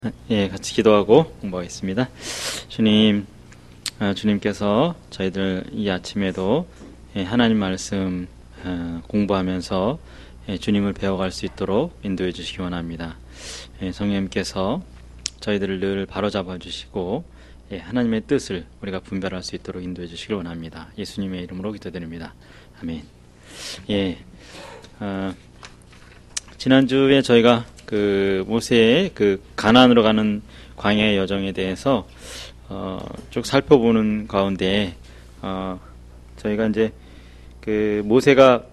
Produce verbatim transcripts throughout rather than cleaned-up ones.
예, 같이 기도하고 공부하겠습니다. 주님, 아, 주님께서 저희들 이 아침에도 예, 하나님 말씀 아, 공부하면서 예, 주님을 배워갈 수 있도록 인도해 주시기 원합니다. 예, 성령님께서 저희들을 늘 바로잡아 주시고 예, 하나님의 뜻을 우리가 분별할 수 있도록 인도해 주시기 원합니다. 예수님의 이름으로 기도드립니다. 아멘. 예, 어, 지난주에 저희가 그 모세의 그 가나안으로 가는 광야의 여정에 대해서 어, 쭉 살펴보는 가운데 어, 저희가 이제 그 모세가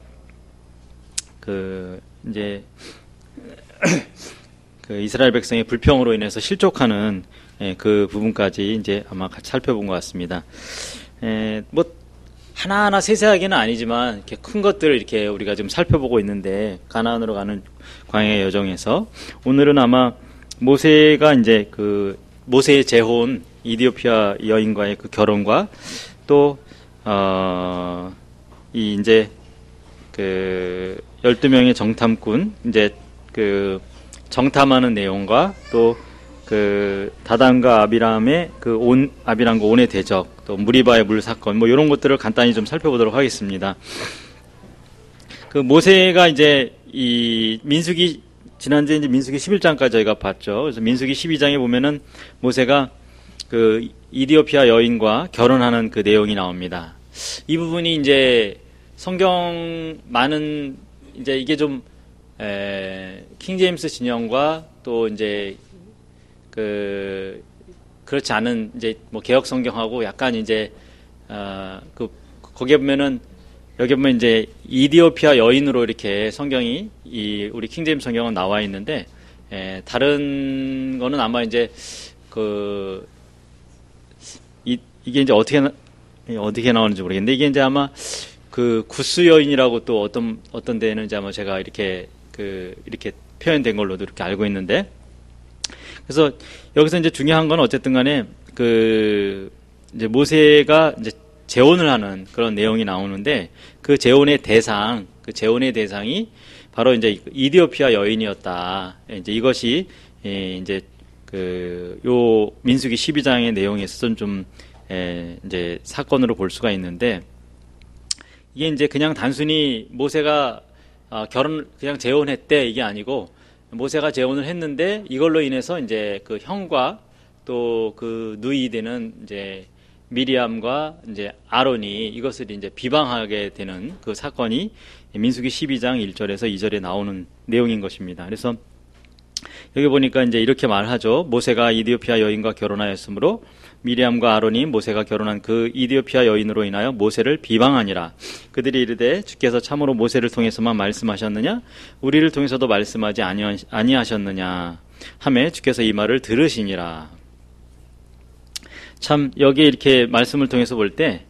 그 이제 그 이스라엘 백성의 불평으로 인해서 실족하는 예, 그 부분까지 이제 아마 같이 살펴본 것 같습니다. 에, 뭐 하나하나 세세하게는 아니지만 이렇게 큰 것들을 이렇게 우리가 지금 살펴보고 있는데 가나안으로 가는 광야의 여정에서 오늘은 아마 모세가 이제 그 모세의 재혼 이디오피아 여인과의 그 결혼과 또 어 이 이제 그 열두 명의 정탐꾼 이제 그 정탐하는 내용과 또 그 다단과 아비람의 그 온 아비람과 온의 대적 또 무리바의 물 사건 뭐 이런 것들을 간단히 좀 살펴보도록 하겠습니다. 그 모세가 이제 이 민수기 지난주에 이제 민수기 십일 장까지 저희가 봤죠. 그래서 민수기 십이 장에 보면은 모세가 그 이디오피아 여인과 결혼하는 그 내용이 나옵니다. 이 부분이 이제 성경 많은 이제 이게 좀 에, 킹제임스 진영과 또 이제 그 그렇지 않은 이제 뭐 개혁 성경하고 약간 이제 어, 그 거기에 보면은 여기 보면 이제 이디오피아 여인으로 이렇게 성경이 이 우리 킹제임스 성경은 나와 있는데 에, 다른 거는 아마 이제 그 이, 이게 이제 어떻게 나, 어떻게 나오는지 모르겠는데 이게 이제 아마 그 구스 여인이라고 또 어떤 어떤 데는 이제 아마 제가 이렇게 그 이렇게 표현된 걸로도 이렇게 알고 있는데. 그래서 여기서 이제 중요한 건 어쨌든 간에 그 이제 모세가 이제 재혼을 하는 그런 내용이 나오는데 그 재혼의 대상, 그 재혼의 대상이 바로 이제 이디오피아 여인이었다. 이제 이것이 이제 그 요 민수기 십이 장의 내용에 있어서는 좀 이제 사건으로 볼 수가 있는데 이게 이제 그냥 단순히 모세가 결혼 그냥 재혼했대 이게 아니고 모세가 재혼을 했는데 이걸로 인해서 이제 그 형과 또 그 누이 되는 이제 미리암과 이제 아론이 이것을 이제 비방하게 되는 그 사건이 민수기 십이 장 일 절에서 이 절에 나오는 내용인 것입니다. 그래서 여기 보니까 이제 이렇게 말하죠. 모세가 이디오피아 여인과 결혼하였으므로 미리암과 아론이 모세가 결혼한 그 이디오피아 여인으로 인하여 모세를 비방하니라. 그들이 이르되 주께서 참으로 모세를 통해서만 말씀하셨느냐? 우리를 통해서도 말씀하지 아니하셨느냐? 하매 주께서 이 말을 들으시니라. 참 여기 이렇게 말씀을 통해서 볼 때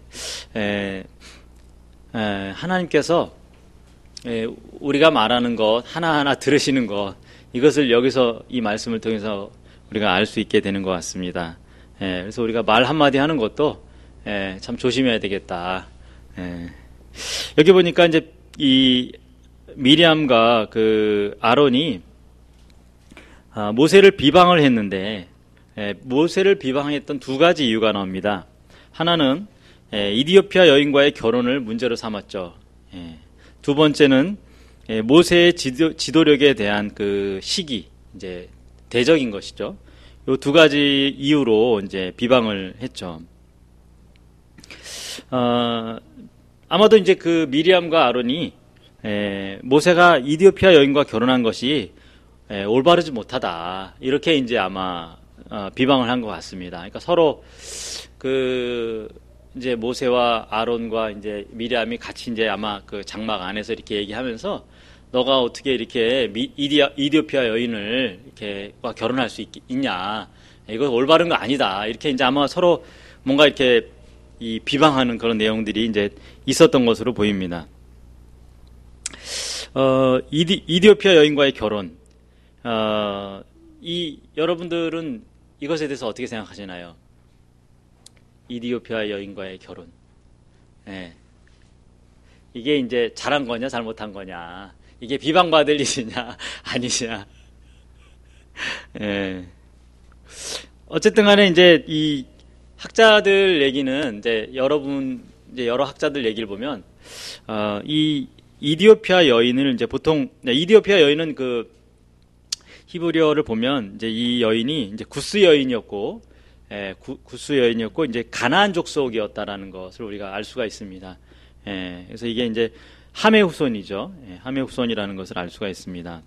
하나님께서 에, 우리가 말하는 것 하나하나 들으시는 것 이것을 여기서 이 말씀을 통해서 우리가 알 수 있게 되는 것 같습니다. 예, 그래서 우리가 말 한마디 하는 것도 예, 참 조심해야 되겠다. 예. 여기 보니까 이제 이 미리암과 그 아론이 아, 모세를 비방을 했는데 예, 모세를 비방했던 두 가지 이유가 나옵니다. 하나는 예, 이디오피아 여인과의 결혼을 문제로 삼았죠. 예. 두 번째는 예, 모세의 지도, 지도력에 대한 그 시기, 이제 대적인 것이죠. 이 두 가지 이유로 이제 비방을 했죠. 어, 아마도 이제 그 미리암과 아론이 에, 모세가 이디오피아 여인과 결혼한 것이 에, 올바르지 못하다 이렇게 이제 아마 어, 비방을 한 것 같습니다. 그러니까 서로 그 이제 모세와 아론과 이제 미리암이 같이 이제 아마 그 장막 안에서 이렇게 얘기하면서 너가 어떻게 이렇게 미, 이디아, 이디오피아 여인을 이렇게 결혼할 수 있, 있냐. 이거 올바른 거 아니다. 이렇게 이제 아마 서로 뭔가 이렇게 이 비방하는 그런 내용들이 이제 있었던 것으로 보입니다. 어, 이디, 이디오피아 여인과의 결혼. 어, 이, 여러분들은 이것에 대해서 어떻게 생각하시나요? 이디오피아 여인과의 결혼. 예. 이게 이제 잘한 거냐, 잘못한 거냐. 이게 비방받을 일이냐, 아니냐. 예. 어쨌든 간에 이제 이 학자들 얘기는 이제 여러분, 이제 여러 학자들 얘기를 보면, 어, 이 이디오피아 여인을 이제 보통, 이디오피아 여인은 그 히브리어를 보면 이제 이 여인이 이제 구스 여인이었고, 예, 구, 구스 여인이었고, 이제 가나안 족속이었다라는 것을 우리가 알 수가 있습니다. 예, 그래서 이게 이제 함의 후손이죠. 예, 함의 후손이라는 것을 알 수가 있습니다.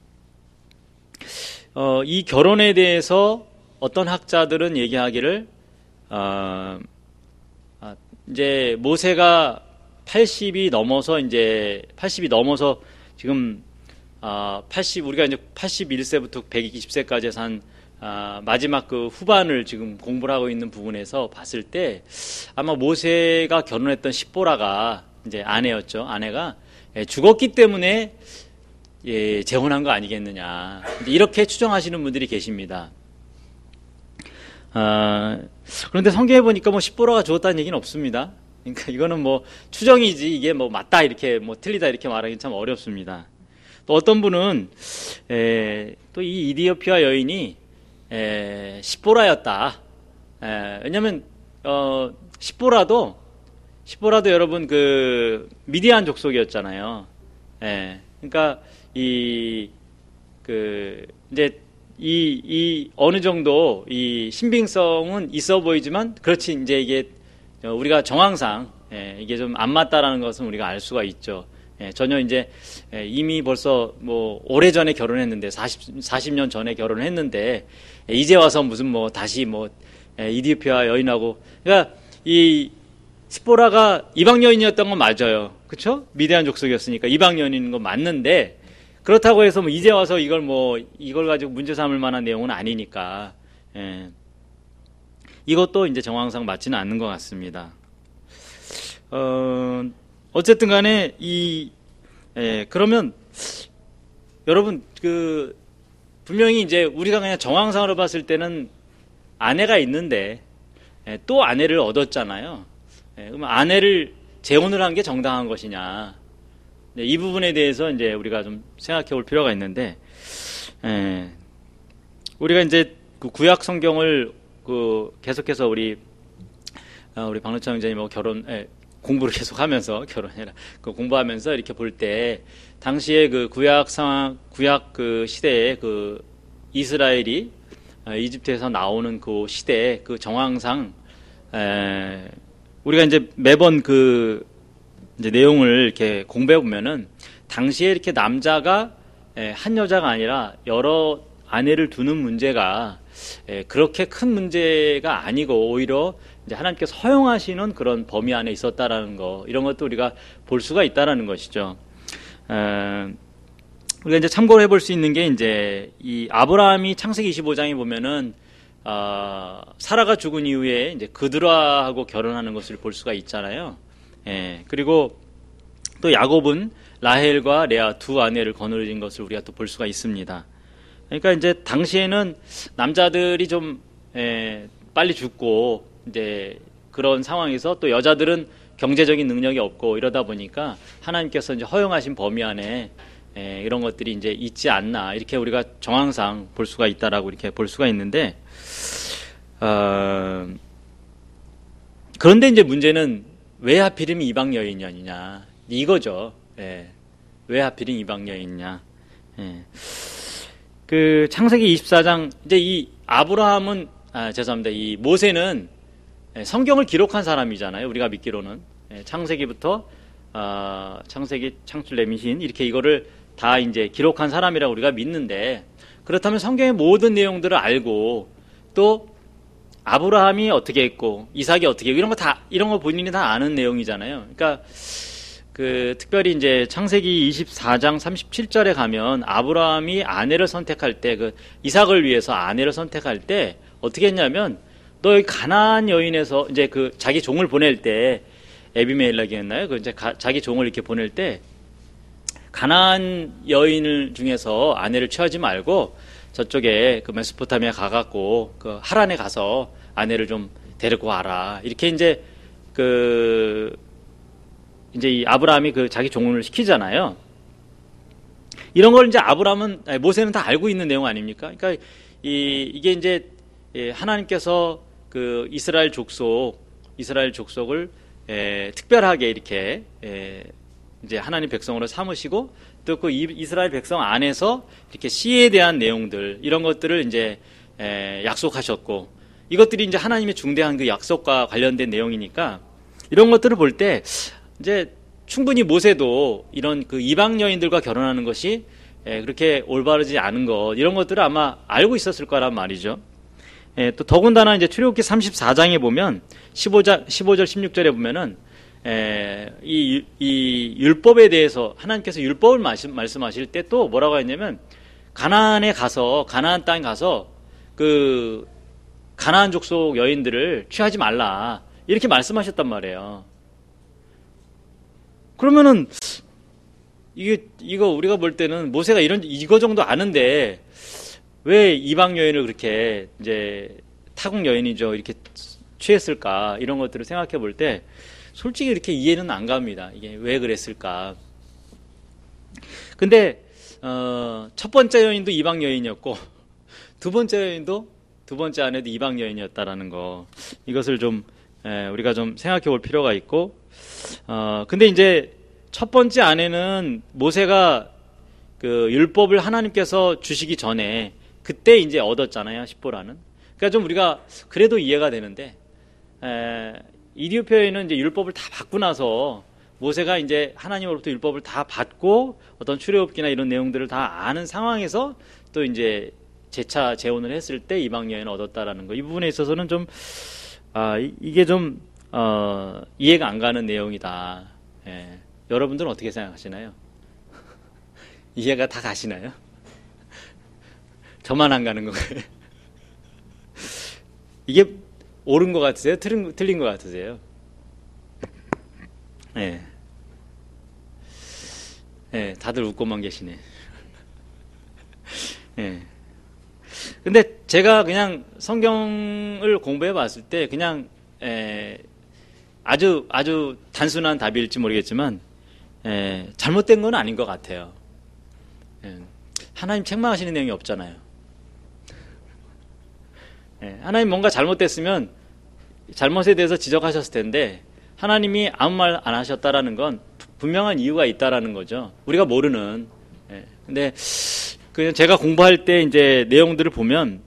어, 이 결혼에 대해서 어떤 학자들은 얘기하기를, 어, 아, 이제 모세가 팔십이 넘어서 이제 팔십이 넘어서 지금 아, 팔십 우리가 이제 팔십일 세부터 백이십 세까지 산 아, 마지막 그 후반을 지금 공부를 하고 있는 부분에서 봤을 때 아마 모세가 결혼했던 십보라가 이제 아내였죠. 아내가 예, 죽었기 때문에 예, 재혼한 거 아니겠느냐. 이렇게 추정하시는 분들이 계십니다. 아, 그런데 성경에 보니까 뭐 십보라가 죽었다는 얘기는 없습니다. 그러니까 이거는 뭐 추정이지 이게 뭐 맞다 이렇게 뭐 틀리다 이렇게 말하기 참 어렵습니다. 또 어떤 분은 또 이 이디오피아 여인이 에, 십보라였다. 에, 왜냐하면 어, 십보라도 십보라도 여러분 그 미디안 족속이었잖아요. 에, 그러니까 이 그 이제 이, 이 어느 정도 이 신빙성은 있어 보이지만 그렇지 이제 이게 우리가 정황상 예, 이게 좀 안 맞다라는 것은 우리가 알 수가 있죠. 예, 전혀 이제 예, 이미 벌써 뭐 오래 전에 결혼했는데 사십, 사십 년 전에 결혼을 했는데 예, 이제 와서 무슨 뭐 다시 뭐 예, 이디오피아 여인하고 그러니까 이 십보라가 이방 여인이었던 건 맞아요. 그렇죠? 미디안 족속이었으니까 이방 여인인 건 맞는데 그렇다고 해서 뭐 이제 와서 이걸 뭐 이걸 가지고 문제 삼을 만한 내용은 아니니까 예. 이것도 이제 정황상 맞지는 않는 것 같습니다. 어, 어쨌든 간에 이 예, 그러면 여러분 그 분명히 이제 우리가 그냥 정황상으로 봤을 때는 아내가 있는데 예, 또 아내를 얻었잖아요. 예, 그럼 아내를 재혼을 한 게 정당한 것이냐? 네, 이 부분에 대해서 이제 우리가 좀 생각해 볼 필요가 있는데, 에, 우리가 이제 그 구약 성경을 그 계속해서 우리 어, 우리 박노창 형제님하고 결혼 에, 공부를 계속하면서 결혼해라 그 공부하면서 이렇게 볼 때 당시에 그 구약 상황 구약 그 시대에 그 이스라엘이 어, 이집트에서 나오는 그 시대 그 정황상 에, 우리가 이제 매번 그 이제 내용을 이렇게 공부해 보면은 당시에 이렇게 남자가 한 여자가 아니라 여러 아내를 두는 문제가 그렇게 큰 문제가 아니고 오히려 이제 하나님께서 허용하시는 그런 범위 안에 있었다라는 거 이런 것도 우리가 볼 수가 있다라는 것이죠. 우리가 이제 참고를 해볼 수 있는 게 이제 이 아브라함이 창세기 이십오 장에 보면은 어, 사라가 죽은 이후에 이제 그드라하고 결혼하는 것을 볼 수가 있잖아요. 예, 그리고 또 야곱은 라헬과 레아 두 아내를 거느린 것을 우리가 또 볼 수가 있습니다. 그러니까 이제 당시에는 남자들이 좀 예, 빨리 죽고 이제 그런 상황에서 또 여자들은 경제적인 능력이 없고 이러다 보니까 하나님께서 이제 허용하신 범위 안에 예, 이런 것들이 이제 있지 않나 이렇게 우리가 정황상 볼 수가 있다라고 이렇게 볼 수가 있는데 어, 그런데 이제 문제는 왜 하필이면 이방 여인이냐 이거죠. 예. 왜 하필이면 이방 여인이냐. 예. 그 창세기 이십사 장 이제 이 아브라함은 아 죄송합니다. 이 모세는 성경을 기록한 사람이잖아요. 우리가 믿기로는 예. 창세기부터 아, 창세기 창출 레미신 이렇게 이거를 다 이제 기록한 사람이라고 우리가 믿는데 그렇다면 성경의 모든 내용들을 알고 또 아브라함이 어떻게 했고 이삭이 어떻게 했고 이런 거 다 이런 거 본인이 다 아는 내용이잖아요. 그러니까 그 특별히 이제 창세기 이십사 장 삼십칠 절에 가면 아브라함이 아내를 선택할 때 그 이삭을 위해서 아내를 선택할 때 어떻게 했냐면 너 여기 가나안 여인에서 이제 그 자기 종을 보낼 때 에비멜렉이었나요? 그 이제 가, 자기 종을 이렇게 보낼 때 가나안 여인을 중에서 아내를 취하지 말고 저쪽에 그 메소포타미아 가갖고 그 하란에 가서 아내를 좀 데리고 와라. 이렇게 이제 그 이제 이 아브라함이 그 자기 종을 시키잖아요. 이런 걸 이제 아브라함은 아니, 모세는 다 알고 있는 내용 아닙니까? 그러니까 이 이게 이제 예, 하나님께서 그 이스라엘 족속, 이스라엘 족속을 예, 특별하게 이렇게 예, 이제 하나님 백성으로 삼으시고 또 그 이스라엘 백성 안에서 이렇게 씨에 대한 내용들 이런 것들을 이제 예, 약속하셨고 이것들이 이제 하나님의 중대한 그 약속과 관련된 내용이니까 이런 것들을 볼 때 이제 충분히 모세도 이런 그 이방 여인들과 결혼하는 것이 예, 그렇게 올바르지 않은 것 이런 것들을 아마 알고 있었을 거란 말이죠. 예, 또 더군다나 이제 출애굽기 삼십사 장에 보면 십오 절, 십오 절 십육 절에 보면은 에, 이, 이 율법에 대해서 하나님께서 율법을 말씀, 말씀하실 때 또 뭐라고 했냐면 가나안에 가서 가나안 땅에 가서 그 가나안 족속 여인들을 취하지 말라 이렇게 말씀하셨단 말이에요. 그러면은 이게 이거 우리가 볼 때는 모세가 이런 이거 정도 아는데 왜 이방 여인을 그렇게 이제 타국 여인이죠 이렇게 취했을까 이런 것들을 생각해 볼 때 솔직히 이렇게 이해는 안 갑니다. 이게 왜 그랬을까? 근데 어, 첫 번째 여인도 이방 여인이었고 두 번째 여인도 두 번째 아내도 이방 여인이었다라는 거 이것을 좀 에, 우리가 좀 생각해 볼 필요가 있고 어, 근데 이제 첫 번째 아내는 모세가 그 율법을 하나님께서 주시기 전에 그때 이제 얻었잖아요. 십보라는. 그러니까 좀 우리가 그래도 이해가 되는데 에, 이디오피아에는 이제 율법을 다 받고 나서 모세가 이제 하나님으로부터 율법을 다 받고 어떤 출애굽기나 이런 내용들을 다 아는 상황에서 또 이제 재차 재혼을 했을 때 이방 여인을 얻었다라는 거. 이 부분에 있어서는 좀 아, 이게 좀 어, 이해가 안 가는 내용이다. 예. 여러분들은 어떻게 생각하시나요? 이해가 다 가시나요? 저만 안 가는 건가요? 이게 옳은 것 같으세요? 틀린, 틀린 것 같으세요? 예. 예, 다들 웃고만 계시네. 예. 근데 제가 그냥 성경을 공부해 봤을 때 그냥, 에, 아주, 아주 단순한 답일지 모르겠지만, 에, 잘못된 건 아닌 것 같아요. 예. 하나님 책망하시는 내용이 없잖아요. 예, 하나님 뭔가 잘못됐으면 잘못에 대해서 지적하셨을 텐데 하나님이 아무 말 안 하셨다라는 건 분명한 이유가 있다라는 거죠. 우리가 모르는. 예, 근데 그냥 제가 공부할 때 이제 내용들을 보면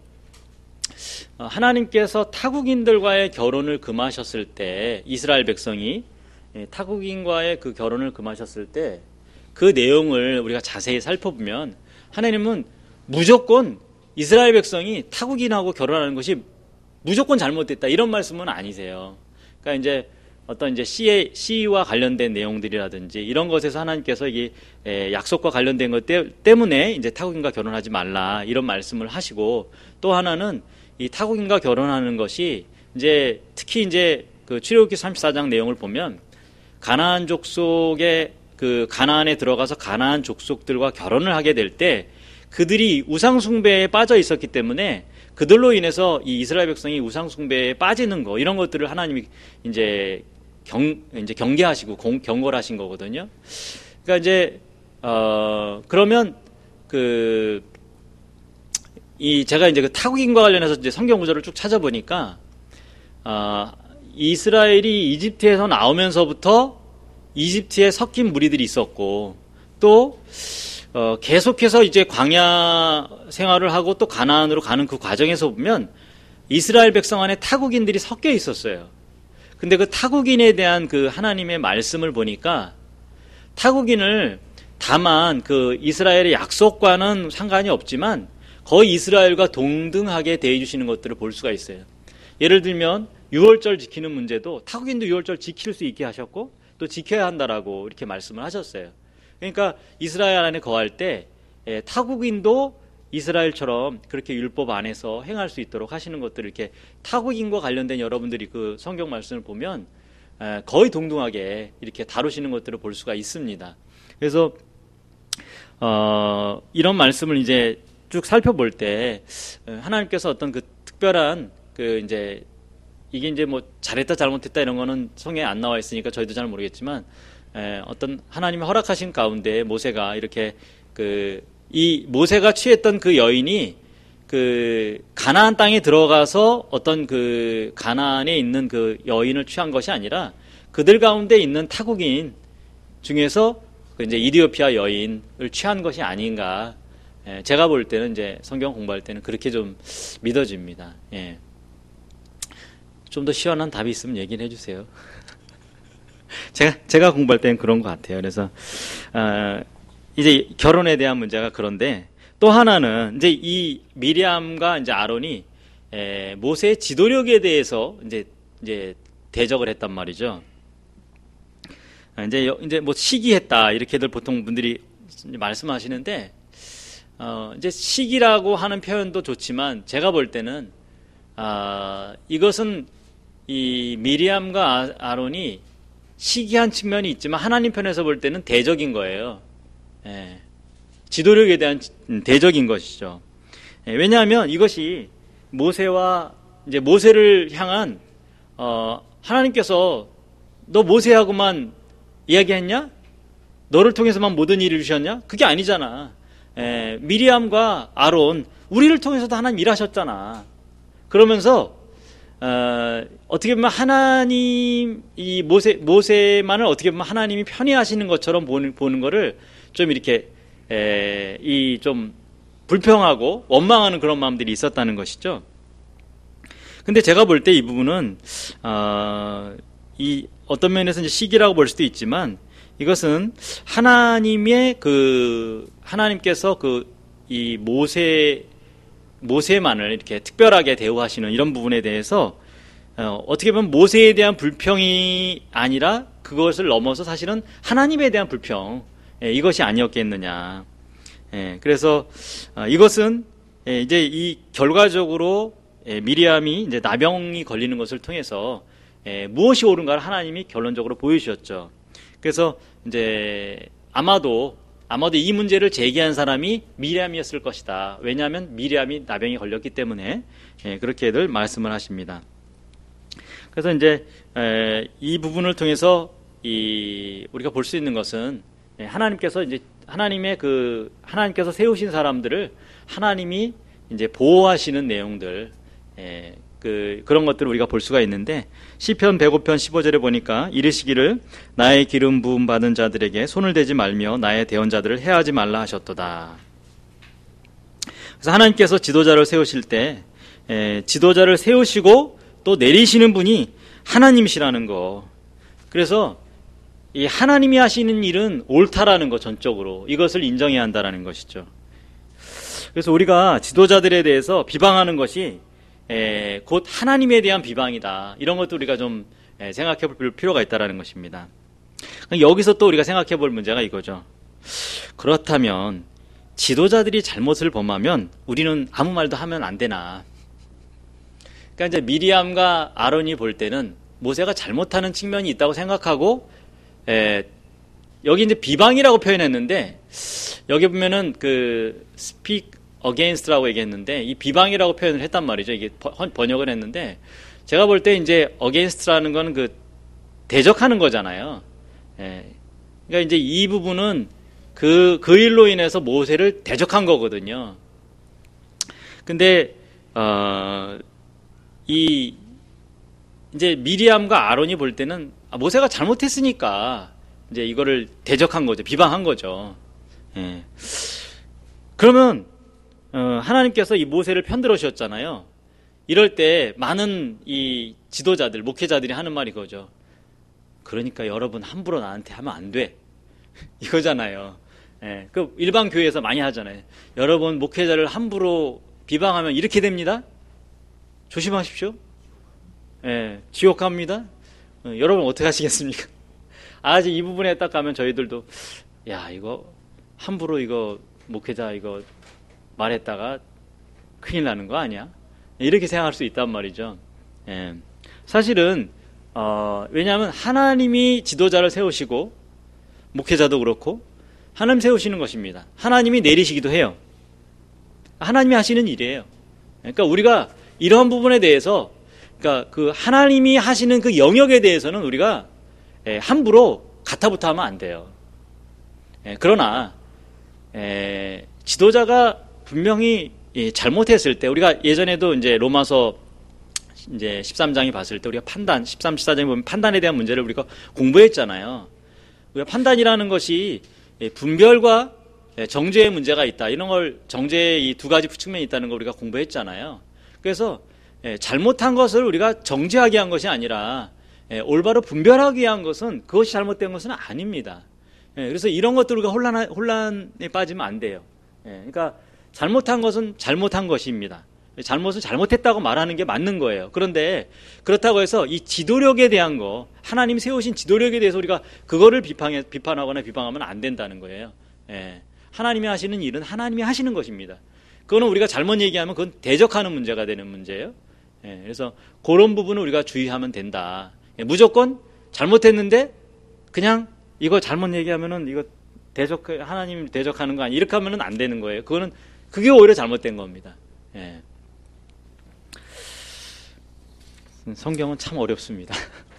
하나님께서 타국인들과의 결혼을 금하셨을 때 이스라엘 백성이 타국인과의 그 결혼을 금하셨을 때 그 내용을 우리가 자세히 살펴보면 하나님은 무조건 이스라엘 백성이 타국인하고 결혼하는 것이 무조건 잘못됐다 이런 말씀은 아니세요. 그러니까 이제 어떤 이제 씨의 씨와 관련된 내용들이라든지 이런 것에서 하나님께서 이 약속과 관련된 것 때문에 이제 타국인과 결혼하지 말라 이런 말씀을 하시고 또 하나는 이 타국인과 결혼하는 것이 이제 특히 이제 그 출애굽기 삼십사 장 내용을 보면 가나안 족속의 그 가나안에 들어가서 가나안 족속들과 결혼을 하게 될 때 그들이 우상숭배에 빠져 있었기 때문에 그들로 인해서 이 이스라엘 백성이 우상숭배에 빠지는 거 이런 것들을 하나님이 이제 경 이제 경계하시고 공, 경고를 하신 거거든요. 그러니까 이제 어 그러면 그 이 제가 이제 그 타국인과 관련해서 이제 성경 구절을 쭉 찾아보니까 어, 이스라엘이 이집트에서 나오면서부터 이집트에 섞인 무리들이 있었고 또 어, 계속해서 이제 광야 생활을 하고 또 가나안으로 가는 그 과정에서 보면 이스라엘 백성 안에 타국인들이 섞여 있었어요. 근데 그 타국인에 대한 그 하나님의 말씀을 보니까 타국인을 다만 그 이스라엘의 약속과는 상관이 없지만 거의 이스라엘과 동등하게 대해 주시는 것들을 볼 수가 있어요. 예를 들면 유월절 지키는 문제도 타국인도 유월절 지킬 수 있게 하셨고 또 지켜야 한다라고 이렇게 말씀을 하셨어요. 그러니까 이스라엘 안에 거할 때 타국인도 이스라엘처럼 그렇게 율법 안에서 행할 수 있도록 하시는 것들을 이렇게 타국인과 관련된 여러분들이 그 성경 말씀을 보면 거의 동등하게 이렇게 다루시는 것들을 볼 수가 있습니다. 그래서 어, 이런 말씀을 이제 쭉 살펴볼 때 하나님께서 어떤 그 특별한 그 이제 이게 이제 뭐 잘했다 잘못했다 이런 거는 성경에 안 나와 있으니까 저희도 잘 모르겠지만 에, 어떤 하나님이 허락하신 가운데 모세가 이렇게 그 이 모세가 취했던 그 여인이 그 그 가나안 땅에 들어가서 어떤 그 가나안에 있는 그 여인을 취한 것이 아니라 그들 가운데 있는 타국인 중에서 이제 이디오피아 여인을 취한 것이 아닌가. 예, 제가 볼 때는 이제 성경 공부할 때는 그렇게 좀 믿어집니다. 예. 좀 더 시원한 답이 있으면 얘기를 해주세요. 제가 제가 공부할 때는 그런 것 같아요. 그래서 어, 이제 결혼에 대한 문제가 그런데 또 하나는 이제 이 미리암과 이제 아론이 에, 모세의 지도력에 대해서 이제 이제 대적을 했단 말이죠. 이제 이제 뭐 시기했다 이렇게들 보통 분들이 말씀하시는데 어, 이제 시기라고 하는 표현도 좋지만 제가 볼 때는 아, 이것은 이 미리암과 아론이 시기한 측면이 있지만 하나님 편에서 볼 때는 대적인 거예요. 예. 지도력에 대한 대적인 것이죠. 예. 왜냐하면 이것이 모세와 이제 모세를 향한 어, 하나님께서 너 모세하고만 이야기했냐? 너를 통해서만 모든 일을 주셨냐? 그게 아니잖아. 예. 미리암과 아론 우리를 통해서도 하나님 일하셨잖아. 그러면서 어, 어떻게 보면 하나님 이 모세 모세만을 어떻게 보면 하나님이 편애하시는 것처럼 보는 보는 거를 좀 이렇게 이 좀 불평하고 원망하는 그런 마음들이 있었다는 것이죠. 근데 제가 볼 때 이 부분은 어, 이 어떤 면에서 이제 시기라고 볼 수도 있지만 이것은 하나님의 그 하나님께서 그 이 모세 모세만을 이렇게 특별하게 대우하시는 이런 부분에 대해서 어, 어떻게 보면 모세에 대한 불평이 아니라 그것을 넘어서 사실은 하나님에 대한 불평 예, 이것이 아니었겠느냐. 예, 그래서 어, 이것은 예, 이제 이 결과적으로 예, 미리암이 이제 나병이 걸리는 것을 통해서 예, 무엇이 옳은가를 하나님이 결론적으로 보여주셨죠. 그래서 이제 아마도 아마도 이 문제를 제기한 사람이 미리암이었을 것이다. 왜냐하면 미리암이 나병이 걸렸기 때문에 예, 그렇게들 말씀을 하십니다. 그래서 이제 에, 이 부분을 통해서 이 우리가 볼 수 있는 것은 예, 하나님께서 이제 하나님의 그 하나님께서 세우신 사람들을 하나님이 이제 보호하시는 내용들 예, 그 그런 것들을 우리가 볼 수가 있는데 시편 백오 편 십오 절에 보니까 이르시기를 나의 기름 부음 받은 자들에게 손을 대지 말며 나의 대언자들을 해하지 말라 하셨도다. 그래서 하나님께서 지도자를 세우실 때 에, 지도자를 세우시고 또 내리시는 분이 하나님이시라는 거. 그래서 이 하나님이 하시는 일은 옳다라는 거 전적으로 이것을 인정해야 한다라는 것이죠. 그래서 우리가 지도자들에 대해서 비방하는 것이 에, 곧 하나님에 대한 비방이다. 이런 것도 우리가 좀 에, 생각해 볼 필요가 있다는 것입니다. 여기서 또 우리가 생각해 볼 문제가 이거죠. 그렇다면 지도자들이 잘못을 범하면 우리는 아무 말도 하면 안 되나. 그러니까 이제 미리암과 아론이 볼 때는 모세가 잘못하는 측면이 있다고 생각하고 에, 여기 이제 비방이라고 표현했는데 여기 보면은 그 speak against라고 얘기했는데 이 비방이라고 표현을 했단 말이죠. 이게 번역을 했는데 제가 볼 때 이제 against라는 건 그 대적하는 거잖아요. 예. 그러니까 이제 이 부분은 그, 그 일로 인해서 모세를 대적한 거거든요. 근데 어, 이 이제 미리암과 아론이 볼 때는 아, 모세가 잘못했으니까 이제 이거를 대적한 거죠. 비방한 거죠. 예. 그러면 어, 하나님께서 이 모세를 편들어 주셨잖아요. 이럴 때 많은 이 지도자들, 목회자들이 하는 말이 그거죠. 그러니까 여러분 함부로 나한테 하면 안 돼. 이거잖아요. 예, 그 일반 교회에서 많이 하잖아요. 여러분 목회자를 함부로 비방하면 이렇게 됩니다. 조심하십시오. 예, 지옥 갑니다. 어, 여러분 어떻게 하시겠습니까? 아직 이 부분에 딱 가면 저희들도 야 이거 함부로 이거 목회자 이거 말했다가 큰일 나는 거 아니야? 이렇게 생각할 수 있단 말이죠. 예. 사실은 어, 왜냐하면 하나님이 지도자를 세우시고 목회자도 그렇고 하나님 세우시는 것입니다. 하나님이 내리시기도 해요. 하나님이 하시는 일이에요. 그러니까 우리가 이러한 부분에 대해서 그러니까 그 하나님이 하시는 그 영역에 대해서는 우리가 예, 함부로 가타부타 하면 안 돼요. 예, 그러나 예, 지도자가 분명히 예, 잘못했을 때 우리가 예전에도 이제 로마서 이제 십삼 장에 봤을 때 우리가 판단, 십삼, 십사 장에 보면 판단에 대한 문제를 우리가 공부했잖아요. 우리가 판단이라는 것이 분별과 정죄의 문제가 있다. 이런 걸 정죄의 이 두 가지 측면이 있다는 걸 우리가 공부했잖아요. 그래서 잘못한 것을 우리가 정죄하기 위한 것이 아니라 올바로 분별하기 위한 것은 그것이 잘못된 것은 아닙니다. 그래서 이런 것들 우리가 혼란, 혼란에 빠지면 안 돼요. 그러니까 잘못한 것은 잘못한 것입니다. 잘못은 잘못했다고 말하는 게 맞는 거예요. 그런데 그렇다고 해서 이 지도력에 대한 거, 하나님이 세우신 지도력에 대해서 우리가 그거를 비판해, 비판하거나 비방하면 안 된다는 거예요. 예. 하나님이 하시는 일은 하나님이 하시는 것입니다. 그거는 우리가 잘못 얘기하면 그건 대적하는 문제가 되는 문제예요. 예. 그래서 그런 부분을 우리가 주의하면 된다. 예. 무조건 잘못했는데 그냥 이거 잘못 얘기하면은 이거 대적, 하나님 대적하는 거 아니, 이렇게 하면은 안 되는 거예요. 그거는, 그게 오히려 잘못된 겁니다. 예. 성경은 참 어렵습니다.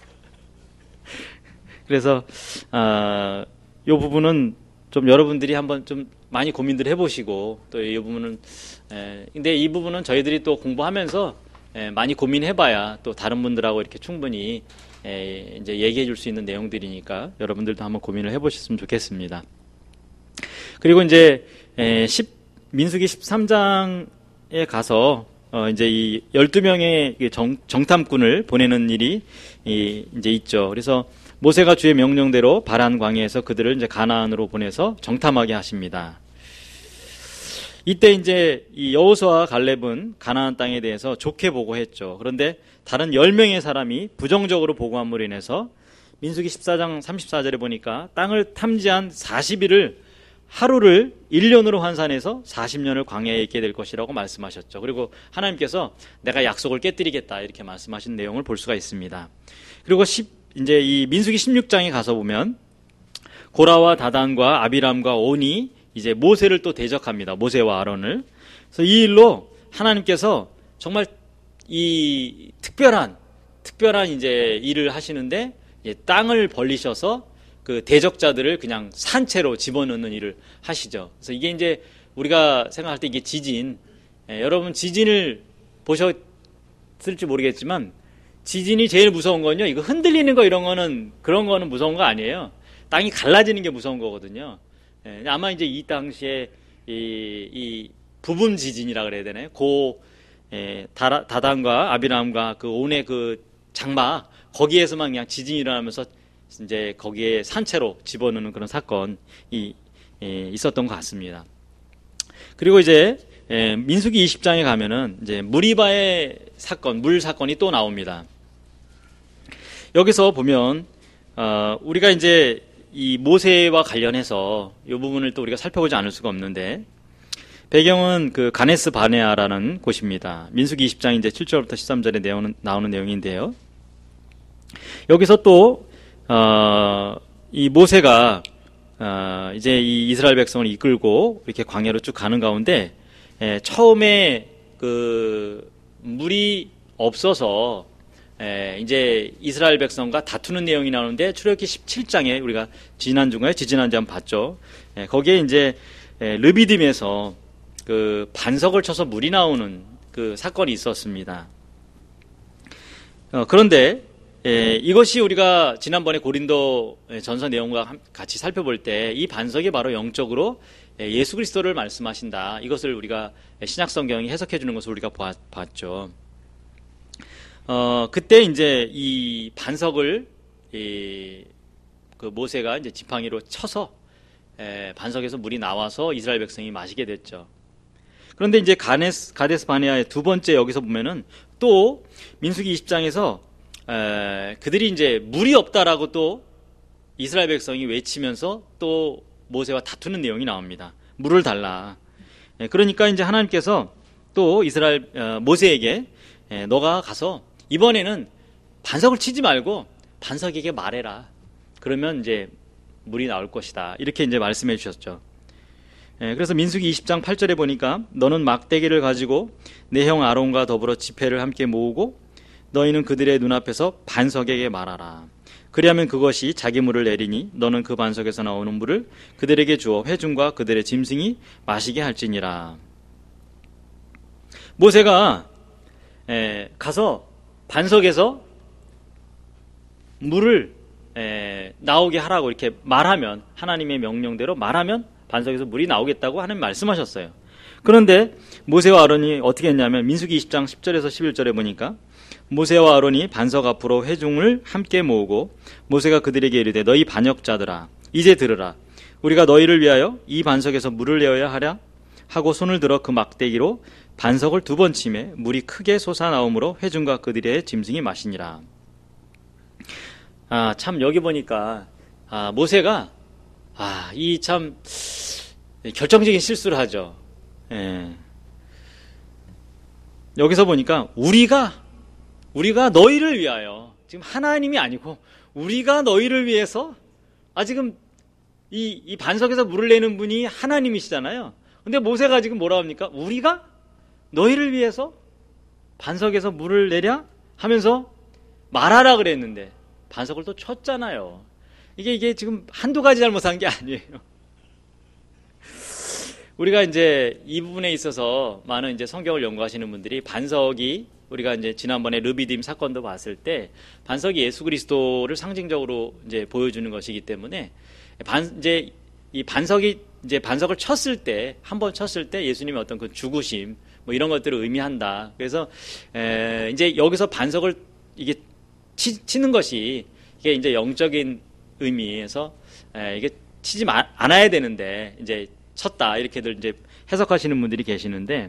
그래서 아, 이 부분은 좀 여러분들이 한번 좀 많이 고민들 해보시고 또 이 부분은 에, 근데 이 부분은 저희들이 또 공부하면서 에, 많이 고민해봐야 또 다른 분들하고 이렇게 충분히 에, 이제 얘기해줄 수 있는 내용들이니까 여러분들도 한번 고민을 해보셨으면 좋겠습니다. 그리고 이제 에, 십, 민수기 십삼 장에 가서 어, 이제 이 열두 명의 정, 정탐꾼을 보내는 일이 이, 이제 있죠. 그래서 모세가 주의 명령대로 바란 광야에서 그들을 이제 가나안으로 보내서 정탐하게 하십니다. 이때 이제 이 여호수아와 갈렙은 가나안 땅에 대해서 좋게 보고했죠. 그런데 다른 열 명의 사람이 부정적으로 보고함으로 인해서 민수기 십사 장 삼십사 절에 보니까 땅을 탐지한 사십 일을 하루를 일 년으로 환산해서 사십 년을 광야에 있게 될 것이라고 말씀하셨죠. 그리고 하나님께서 내가 약속을 깨뜨리겠다 이렇게 말씀하신 내용을 볼 수가 있습니다. 그리고 십, 이제 이 민수기 십육 장에 가서 보면 고라와 다단과 아비람과 온이 이제 모세를 또 대적합니다. 모세와 아론을. 그래서 이 일로 하나님께서 정말 이 특별한 특별한 이제 일을 하시는데 이제 땅을 벌리셔서 그 대적자들을 그냥 산채로 집어넣는 일을 하시죠. 그래서 이게 이제 우리가 생각할 때 이게 지진, 예, 여러분 지진을 보셨을지 모르겠지만 지진이 제일 무서운 건요, 이거 흔들리는 거 이런 거는 그런 거는 무서운 거 아니에요. 땅이 갈라지는 게 무서운 거거든요. 예, 아마 이제 이 당시에 이, 이 부분 지진이라 그래야 되나요? 고 예, 다, 다단과 아비람과 그 온의 그 장막 거기에서만 그냥 지진이 일어나면서 이제 거기에 산채로 집어넣는 그런 사건이 예, 있었던 것 같습니다. 그리고 이제 예, 민수기 이십 장에 가면은 이제 무리바의 사건, 물 사건이 또 나옵니다. 여기서 보면 어, 우리가 이제 이 모세와 관련해서 이 부분을 또 우리가 살펴보지 않을 수가 없는데 배경은 그 가네스 바네아라는 곳입니다. 민수기 이십 장 이제 칠 절부터 십삼 절에 나오는, 나오는 내용인데요. 여기서 또 어, 이 모세가 어, 이제 이 이스라엘 백성을 이끌고 이렇게 광야로 쭉 가는 가운데 에, 처음에 그 물이 없어서 에, 이제 이스라엘 백성과 다투는 내용이 나오는데 출애굽기 십칠 장에 우리가 지난주인가요? 지지난주 한번 봤죠. 에, 거기에 이제 에, 르비딤에서 그 반석을 쳐서 물이 나오는 그 사건이 있었습니다. 어, 그런데 예, 이것이 우리가 지난번에 고린도 전서 내용과 같이 살펴볼 때 이 반석이 바로 영적으로 예수 그리스도를 말씀하신다. 이것을 우리가 신약 성경이 해석해 주는 것을 우리가 봤죠. 어, 그때 이제 이 반석을 이, 그 모세가 이제 지팡이로 쳐서 에, 반석에서 물이 나와서 이스라엘 백성이 마시게 됐죠. 그런데 이제 가네스, 가데스 바네아의 두 번째 여기서 보면은 또 민수기 이십 장에서 에, 그들이 이제 물이 없다라고 또 이스라엘 백성이 외치면서 또 모세와 다투는 내용이 나옵니다. 물을 달라. 에, 그러니까 이제 하나님께서 또 이스라엘 어, 모세에게 에, 너가 가서 이번에는 반석을 치지 말고 반석에게 말해라. 그러면 이제 물이 나올 것이다. 이렇게 이제 말씀해 주셨죠. 에, 그래서 민수기 이십 장 팔 절에 보니까 너는 막대기를 가지고 내 형 아론과 더불어 지폐를 함께 모으고 너희는 그들의 눈앞에서 반석에게 말하라. 그리하면 그것이 자기 물을 내리니 너는 그 반석에서 나오는 물을 그들에게 주어 회중과 그들의 짐승이 마시게 할지니라. 모세가 에, 가서 반석에서 물을 에, 나오게 하라고 이렇게 말하면, 하나님의 명령대로 말하면 반석에서 물이 나오겠다고 하나님 말씀하셨어요. 그런데 모세와 아론이 어떻게 했냐면 민수기 이십 장 십 절에서 십일 절에 보니까 모세와 아론이 반석 앞으로 회중을 함께 모으고 모세가 그들에게 이르되 너희 반역자들아 이제 들으라. 우리가 너희를 위하여 이 반석에서 물을 내어야 하랴 하고 손을 들어 그 막대기로 반석을 두 번 치매 물이 크게 솟아나오므로 회중과 그들의 짐승이 마시니라. 아, 참 여기 보니까 아, 모세가 아, 이 참 결정적인 실수를 하죠. 예. 여기서 보니까 우리가 우리가 너희를 위하여, 지금 하나님이 아니고 우리가 너희를 위해서, 아 지금 이, 이 반석에서 물을 내는 분이 하나님이시잖아요. 근데 모세가 지금 뭐라 합니까? 우리가 너희를 위해서 반석에서 물을 내랴 하면서 말하라 그랬는데 반석을 또 쳤잖아요. 이게 이게 지금 한두 가지 잘못한 게 아니에요. 우리가 이제 이 부분에 있어서 많은 이제 성경을 연구하시는 분들이 반석이, 우리가 이제 지난번에 르비딤 사건도 봤을 때 반석이 예수 그리스도를 상징적으로 이제 보여주는 것이기 때문에 반 이제 이 반석이 이제 반석을 쳤을 때, 한 번 쳤을 때 예수님의 어떤 그 죽으심 뭐 이런 것들을 의미한다. 그래서 에 이제 여기서 반석을 이게 치, 치는 것이 이게 이제 영적인 의미에서 에 이게 치지 마, 않아야 되는데 이제 쳤다, 이렇게들 이제 해석하시는 분들이 계시는데,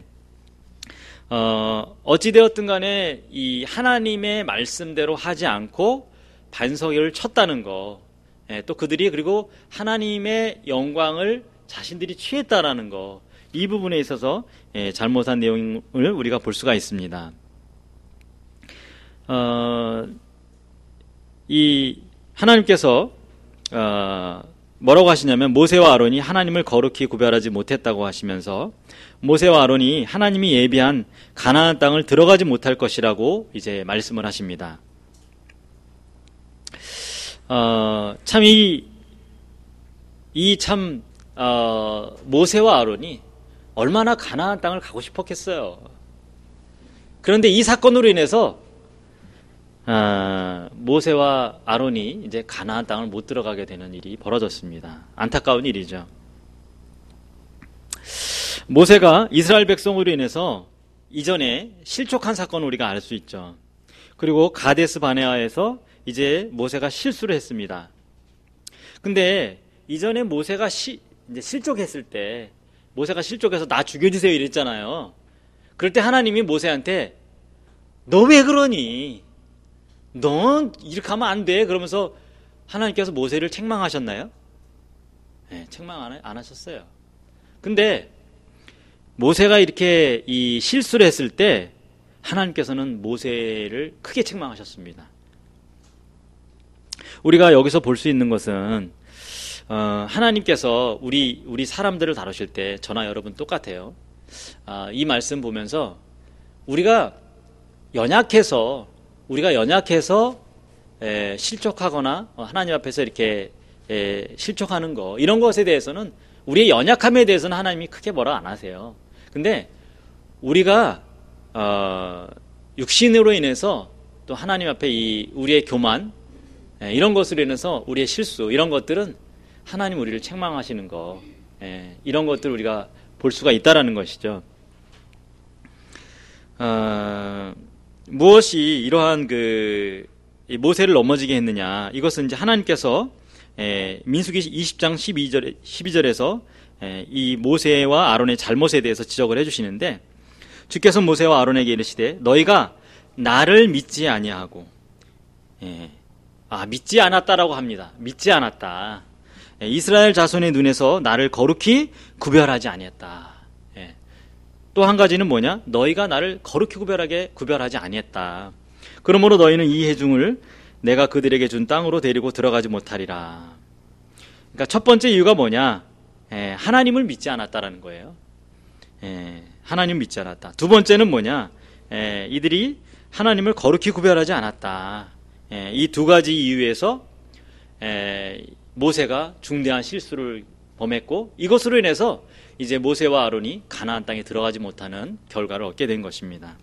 어, 어찌되었든 간에 이 하나님의 말씀대로 하지 않고 반석을 쳤다는 거, 예, 또 그들이 그리고 하나님의 영광을 자신들이 취했다라는 거, 이 부분에 있어서 예, 잘못한 내용을 우리가 볼 수가 있습니다. 어, 이 하나님께서 어, 뭐라고 하시냐면 모세와 아론이 하나님을 거룩히 구별하지 못했다고 하시면서 모세와 아론이 하나님이 예비한 가나안 땅을 들어가지 못할 것이라고 이제 말씀을 하십니다. 어, 참 이 이 참 어, 모세와 아론이 얼마나 가나안 땅을 가고 싶었겠어요. 그런데 이 사건으로 인해서 아, 모세와 아론이 이제 가나안 땅을 못 들어가게 되는 일이 벌어졌습니다. 안타까운 일이죠. 모세가 이스라엘 백성으로 인해서 이전에 실족한 사건을 우리가 알 수 있죠. 그리고 가데스 바네아에서 이제 모세가 실수를 했습니다. 근데 이전에 모세가 시, 이제 실족했을 때, 모세가 실족해서 나 죽여주세요 이랬잖아요. 그럴 때 하나님이 모세한테 너 왜 그러니? 넌 이렇게 하면 안 돼. 그러면서 하나님께서 모세를 책망하셨나요? 네, 책망 안, 안 하셨어요. 근데 모세가 이렇게 이 실수를 했을 때 하나님께서는 모세를 크게 책망하셨습니다. 우리가 여기서 볼 수 있는 것은 어, 하나님께서 우리 우리 사람들을 다루실 때 저나 여러분 똑같아요. 아, 이 말씀 보면서 우리가 연약해서 우리가 연약해서 에, 실족하거나 하나님 앞에서 이렇게 에, 실족하는 거, 이런 것에 대해서는, 우리의 연약함에 대해서는 하나님이 크게 뭐라 안 하세요. 근데 우리가 어, 육신으로 인해서 또 하나님 앞에 이 우리의 교만, 에, 이런 것으로 인해서 우리의 실수, 이런 것들은 하나님 우리를 책망하시는 거, 에, 이런 것들을 우리가 볼 수가 있다라는 것이죠. 어, 무엇이 이러한 그 모세를 넘어지게 했느냐? 이것은 이제 하나님께서 에, 민수기 이십 장 십이 절 십이 절에서 에, 이 모세와 아론의 잘못에 대해서 지적을 해주시는데, 주께서 모세와 아론에게 이르시되 너희가 나를 믿지 아니하고, 예, 아 믿지 않았다라고 합니다. 믿지 않았다. 예, 이스라엘 자손의 눈에서 나를 거룩히 구별하지 아니했다. 또 한 가지는 뭐냐? 너희가 나를 거룩히 구별하게 구별하지 아니했다. 그러므로 너희는 이 회중을 내가 그들에게 준 땅으로 데리고 들어가지 못하리라. 그러니까 첫 번째 이유가 뭐냐? 에, 하나님을 믿지 않았다라는 거예요. 에, 하나님 믿지 않았다. 두 번째는 뭐냐? 에, 이들이 하나님을 거룩히 구별하지 않았다. 이 두 가지 이유에서 에, 모세가 중대한 실수를 범했고, 이것으로 인해서 이제 모세와 아론이 가나안 땅에 들어가지 못하는 결과를 얻게 된 것입니다.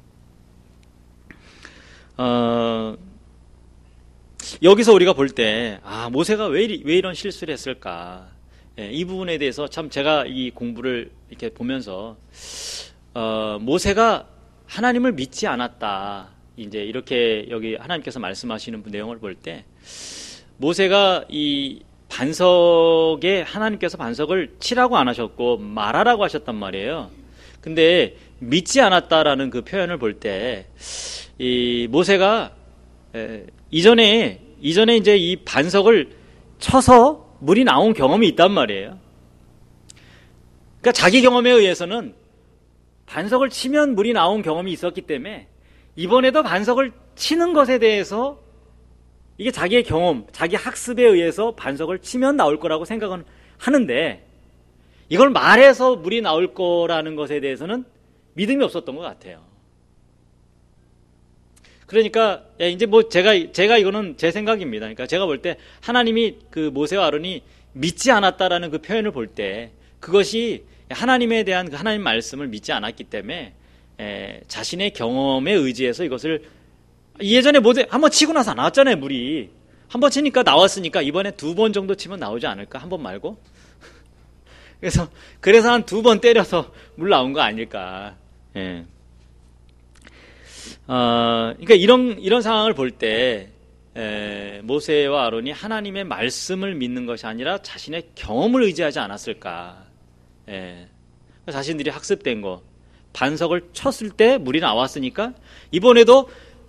어, 여기서 우리가 볼 때, 아, 모세가 왜, 이, 왜 이런 실수를 했을까? 예, 이 부분에 대해서 참 제가 이 공부를 이렇게 보면서, 어, 모세가 하나님을 믿지 않았다. 이제 이렇게 여기 하나님께서 말씀하시는 내용을 볼 때, 모세가 이 반석에 하나님께서 반석을 치라고 안 하셨고, 말하라고 하셨단 말이에요. 근데 믿지 않았다라는 그 표현을 볼 때, 이 모세가 에, 이전에 이전에 이제 이 반석을 쳐서 물이 나온 경험이 있단 말이에요. 그러니까 자기 경험에 의해서는 반석을 치면 물이 나온 경험이 있었기 때문에 이번에도 반석을 치는 것에 대해서 이게 자기의 경험, 자기 학습에 의해서 반석을 치면 나올 거라고 생각은 하는데 이걸 말해서 물이 나올 거라는 것에 대해서는 믿음이 없었던 것 같아요. 그러니까 이제 뭐 제가 제가 이거는 제 생각입니다. 그러니까 제가 볼 때 하나님이 그 모세와 아론이 믿지 않았다라는 그 표현을 볼 때 그것이 하나님에 대한 그 하나님 말씀을 믿지 않았기 때문에 에, 자신의 경험에 의지해서 이것을 예전에 모세 한번 치고 나서 안 나왔잖아요. 물이 한번 치니까 나왔으니까 이번에 두 번 정도 치면 나오지 않을까? 한 번 말고. 그래서 그래서 한 두 번 때려서 물 나온 거 아닐까? 예. 어, 그러니까 이런 이런 상황을 볼 때 모세와 아론이 하나님의 말씀을 믿는 것이 아니라 자신의 경험을 의지하지 않았을까? 예. 자신들이 학습된 거 반석을 쳤을 때 물이 나왔으니까 이번에도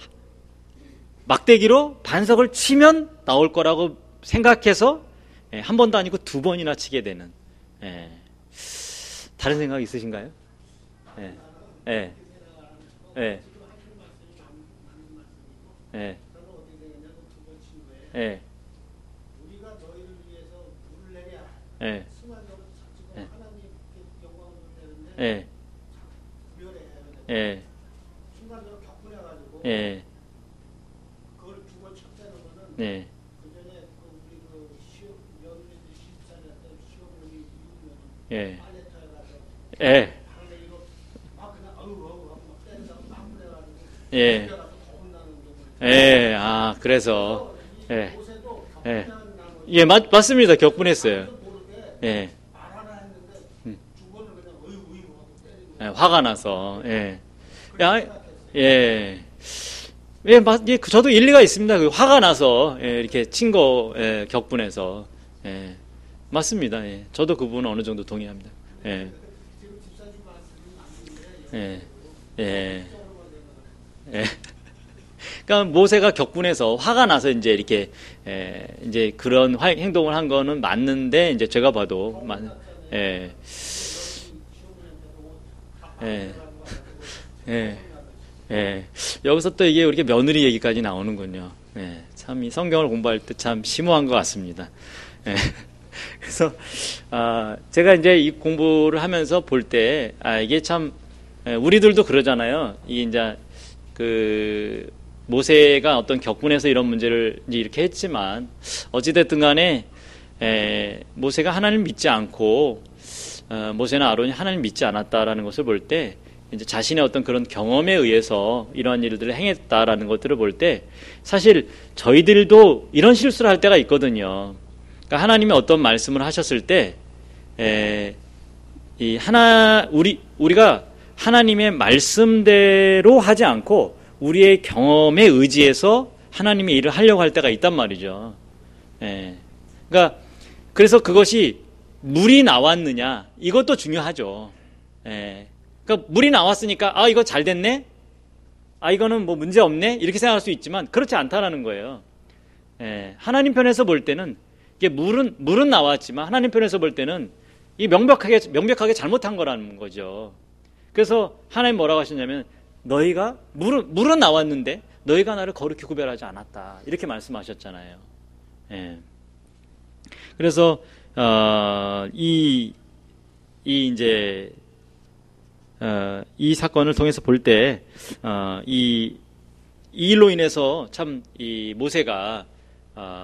막대기로 반석을 치면 나올 거라고 생각해서 예, 한 번도 아니고 두 번이나 치게 되는. 예. 다른 생각 있으신가요? 예. 예. 예. 예. 예. 우리가 너희를 위해서 물을 내랴. 예. 순간적으로 지금 예. 하나님께 영광을 돌리는데 예. 구별해. 예. 순간적으로 격분해가지고 예. 그걸 두 번 쳤다는 거는 네. 그 전에 그 우리 그 시험 며느리들 시집살이한테 시험을 이루면 예. 빨래터에 가서 예. 방내기로 막 그냥 어우 어우 하고 막 때리다가 막 그래가지고 예. 집에 가서 더 혼나는 경우를. 예. 아, 그래서 예. 모세도 예. 격분한 나무 예, 맞, 맞습니다. 격분했어요. 모르게 예. 말 하나 했는데 음. 두 번을 그냥 어유 어유 하고 때리고. 예, 화가 나서. 예. 야, 예. 예, 맞, 예, 그 저도 일리가 있습니다. 그 화가 나서, 예, 이렇게 친 거, 예, 격분해서. 예. 맞습니다. 예. 저도 그 부분은 어느 정도 동의합니다. 예. 예. 예. 예. 그러니까 모세가 격분해서 화가 나서 이제 이렇게, 예, 이제 그런 화, 행동을 한 거는 맞는데, 이제 제가 봐도, 맞, 예. 예. 예. 예. 여기서 또 이게 우리가 며느리 얘기까지 나오는군요. 예. 참 이 성경을 공부할 때 참 심오한 것 같습니다. 예. 그래서, 아, 제가 이제 이 공부를 하면서 볼 때, 아, 이게 참, 예, 우리들도 그러잖아요. 이 이제, 그, 모세가 어떤 격분해서 이런 문제를 이제 이렇게 했지만, 어찌됐든 간에, 에, 모세가 하나님 믿지 않고, 어, 모세나 아론이 하나님 믿지 않았다라는 것을 볼 때, 이제 자신의 어떤 그런 경험에 의해서 이러한 일들을 행했다라는 것들을 볼 때 사실 저희들도 이런 실수를 할 때가 있거든요. 그러니까 하나님이 어떤 말씀을 하셨을 때, 에, 이 하나 우리 우리가 하나님의 말씀대로 하지 않고 우리의 경험에 의지해서 하나님의 일을 하려고 할 때가 있단 말이죠. 에, 그러니까 그래서 그것이 물이 나왔느냐 이것도 중요하죠. 에. 그러니까 물이 나왔으니까 아 이거 잘 됐네, 아 이거는 뭐 문제 없네 이렇게 생각할 수 있지만 그렇지 않다라는 거예요. 예, 하나님 편에서 볼 때는 이게 물은 물은 나왔지만 하나님 편에서 볼 때는 이 명백하게 명백하게 잘못한 거라는 거죠. 그래서 하나님 뭐라고 하셨냐면 너희가 물은 물은 나왔는데 너희가 나를 거룩히 구별하지 않았다 이렇게 말씀하셨잖아요. 예. 그래서 어, 이, 이 이제 어, 이 사건을 통해서 볼 때, 어, 이, 이 일로 인해서 참, 이 모세가, 어,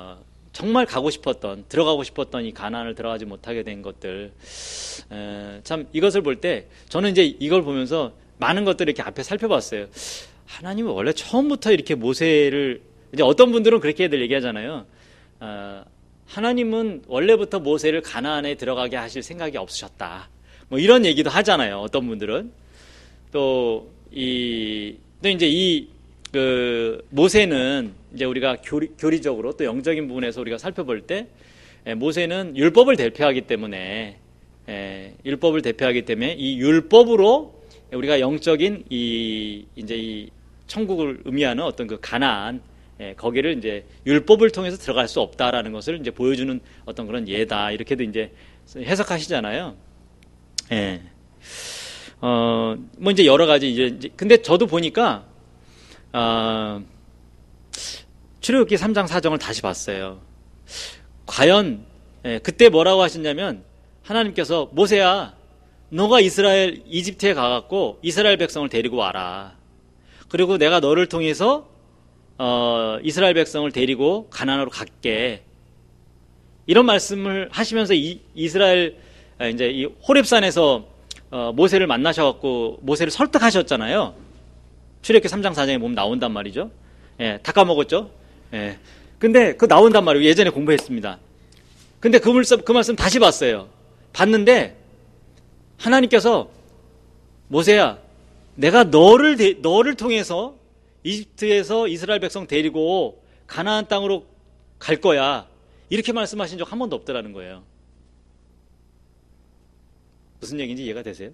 정말 가고 싶었던, 들어가고 싶었던 이 가나안을 들어가지 못하게 된 것들, 에, 참 이것을 볼 때 저는 이제 이걸 보면서 많은 것들을 이렇게 앞에 살펴봤어요. 하나님은 원래 처음부터 이렇게 모세를, 이제 어떤 분들은 그렇게들 얘기하잖아요. 어, 하나님은 원래부터 모세를 가나안에 들어가게 하실 생각이 없으셨다. 뭐 이런 얘기도 하잖아요. 어떤 분들은. 또 이, 또 이제 이 그 모세는 이제 우리가 교리, 교리적으로 또 영적인 부분에서 우리가 살펴볼 때 에, 모세는 율법을 대표하기 때문에 에, 율법을 대표하기 때문에 이 율법으로 우리가 영적인 이 이제 이 천국을 의미하는 어떤 그 가나안, 예, 거기를 이제 율법을 통해서 들어갈 수 없다라는 것을 이제 보여주는 어떤 그런 예다, 이렇게도 이제 해석하시잖아요. 예. 어, 뭐 이제 여러 가지 이제, 근데 저도 보니까, 어, 출애굽기 삼 장 사 절을 다시 봤어요. 과연, 예, 그때 뭐라고 하셨냐면, 하나님께서 모세야, 너가 이스라엘, 이집트에 가갖고 이스라엘 백성을 데리고 와라. 그리고 내가 너를 통해서 어, 이스라엘 백성을 데리고 가나안으로 갈게. 이런 말씀을 하시면서 이, 이스라엘 이제 이 호렙산에서 어, 모세를 만나셔갖고 모세를 설득하셨잖아요. 출애굽기 삼 장 사 장에 보면 나온단 말이죠. 예, 다 까먹었죠. 예. 근데 그 나온단 말이에요. 예전에 공부했습니다. 근데 그 말씀, 그 말씀 다시 봤어요. 봤는데 하나님께서 모세야, 내가 너를 데, 너를 통해서 이집트에서 이스라엘 백성 데리고 가나안 땅으로 갈 거야. 이렇게 말씀하신 적 한 번도 없더라는 거예요. 무슨 얘기인지 이해가 되세요?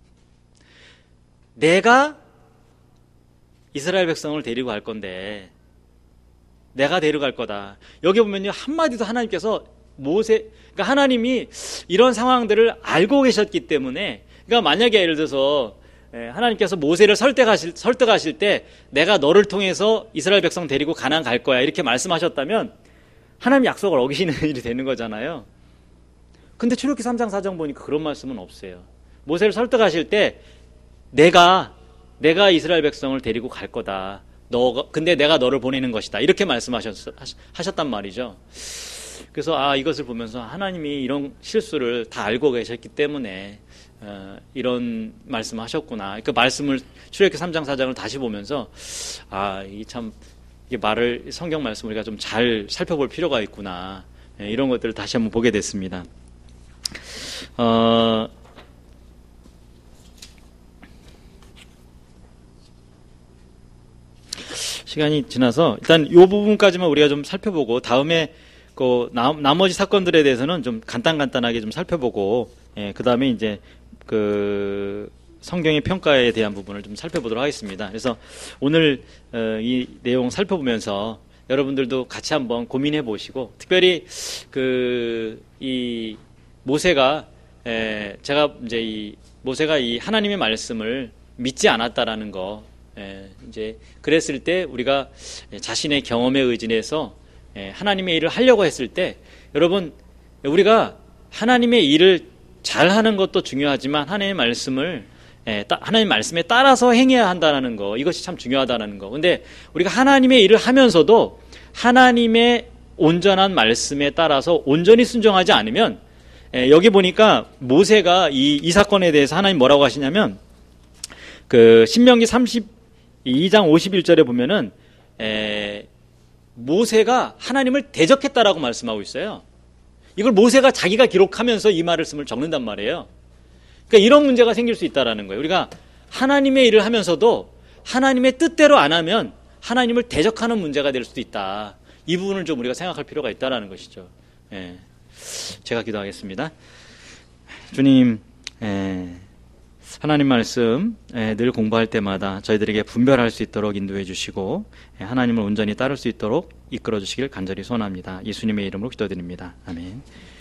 내가 이스라엘 백성을 데리고 갈 건데 내가 데려갈 거다. 여기 보면요, 한마디도 하나님께서 모세, 그러니까 하나님이 이런 상황들을 알고 계셨기 때문에, 그러니까 만약에 예를 들어서 하나님께서 모세를 설득하실, 설득하실 때 내가 너를 통해서 이스라엘 백성 데리고 가나안 갈 거야 이렇게 말씀하셨다면 하나님 약속을 어기시는 일이 되는 거잖아요. 근데 출애굽기 삼 장 사 장 보니까 그런 말씀은 없어요. 모세를 설득하실 때 내가 내가 이스라엘 백성을 데리고 갈 거다. 너 근데 내가 너를 보내는 것이다. 이렇게 말씀하셨 하셨단 말이죠. 그래서 아, 이것을 보면서 하나님이 이런 실수를 다 알고 계셨기 때문에 어, 이런 말씀하셨구나. 그 말씀을 출애굽기 삼 장 사 장을 다시 보면서 아, 이 참 이 말을 성경 말씀 우리가 좀 잘 살펴볼 필요가 있구나. 예, 이런 것들을 다시 한번 보게 됐습니다. 어, 시간이 지나서 일단 이 부분까지만 우리가 좀 살펴보고 다음에 그 나, 나머지 사건들에 대해서는 좀 간단간단하게 좀 살펴보고 예, 그 다음에 이제 그 성경의 평가에 대한 부분을 좀 살펴보도록 하겠습니다. 그래서 오늘 어, 이 내용 살펴보면서 여러분들도 같이 한번 고민해 보시고, 특별히 그 이 모세가 에, 제가 이제 이 모세가 이 하나님의 말씀을 믿지 않았다라는 거, 에, 이제 그랬을 때 우리가 자신의 경험에 의진해서 에, 하나님의 일을 하려고 했을 때, 여러분 우리가 하나님의 일을 잘하는 것도 중요하지만 하나님의 말씀을 예, 따, 하나님 말씀에 따라서 행해야 한다는 거, 이것이 참 중요하다는 거. 근데 우리가 하나님의 일을 하면서도 하나님의 온전한 말씀에 따라서 온전히 순종하지 않으면, 예, 여기 보니까 모세가 이, 이 사건에 대해서 하나님 뭐라고 하시냐면, 그 신명기 삼십이 장 오십일 절에 보면은 에, 모세가 하나님을 대적했다라고 말씀하고 있어요. 이걸 모세가 자기가 기록하면서 이 말씀을 적는단 말이에요. 그러니까 이런 문제가 생길 수 있다라는 거예요. 우리가 하나님의 일을 하면서도 하나님의 뜻대로 안 하면 하나님을 대적하는 문제가 될 수도 있다. 이 부분을 좀 우리가 생각할 필요가 있다라는 것이죠. 예. 제가 기도하겠습니다. 주님, 예. 하나님 말씀 늘 공부할 때마다 저희들에게 분별할 수 있도록 인도해 주시고 하나님을 온전히 따를 수 있도록 이끌어 주시길 간절히 소원합니다. 예수님의 이름으로 기도드립니다. 아멘.